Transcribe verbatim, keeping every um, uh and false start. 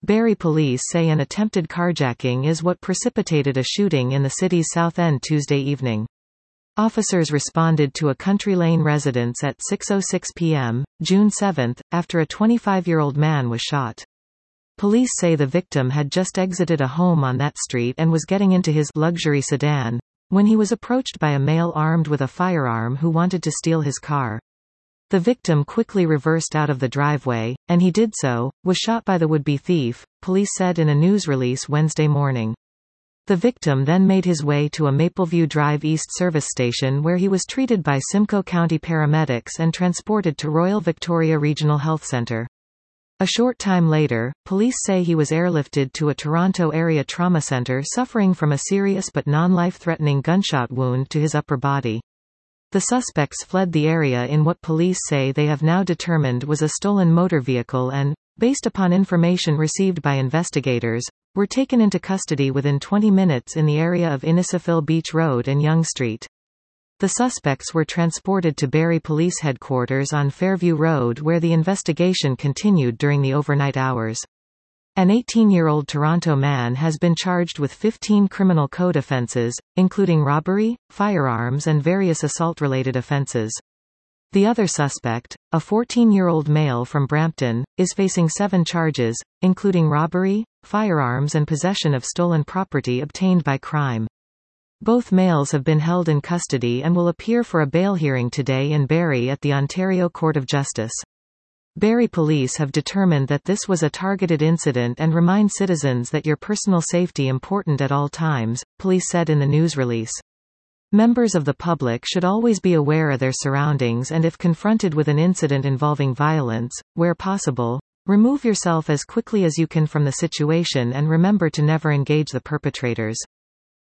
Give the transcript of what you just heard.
Barrie police say an attempted carjacking is what precipitated a shooting in the city's South End Tuesday evening. Officers responded to a Country Lane residence at six oh six p m, June seventh, after a twenty-five-year-old man was shot. Police say the victim had just exited a home on that street and was getting into his luxury sedan when he was approached by a male armed with a firearm who wanted to steal his car. The victim quickly reversed out of the driveway, and he did so, was shot by the would-be thief, police said in a news release Wednesday morning. The victim then made his way to a Mapleview Drive East service station where he was treated by Simcoe County paramedics and transported to Royal Victoria Regional Health Centre. A short time later, police say he was airlifted to a Toronto area trauma centre suffering from a serious but non-life-threatening gunshot wound to his upper body. The suspects fled the area in what police say they have now determined was a stolen motor vehicle and, based upon information received by investigators, were taken into custody within twenty minutes in the area of Innisfil Beach Road and Yonge Street. The suspects were transported to Barrie Police Headquarters on Fairview Road where the investigation continued during the overnight hours. An eighteen-year-old Toronto man has been charged with fifteen criminal code offences, including robbery, firearms and various assault-related offences. The other suspect, a fourteen-year-old male from Brampton, is facing seven charges, including robbery, firearms and possession of stolen property obtained by crime. Both males have been held in custody and will appear for a bail hearing today in Barrie at the Ontario Court of Justice. Barrie police have determined that this was a targeted incident and remind citizens that your personal safety important at all times, police said in the news release. Members of the public should always be aware of their surroundings and if confronted with an incident involving violence, where possible, remove yourself as quickly as you can from the situation and remember to never engage the perpetrators.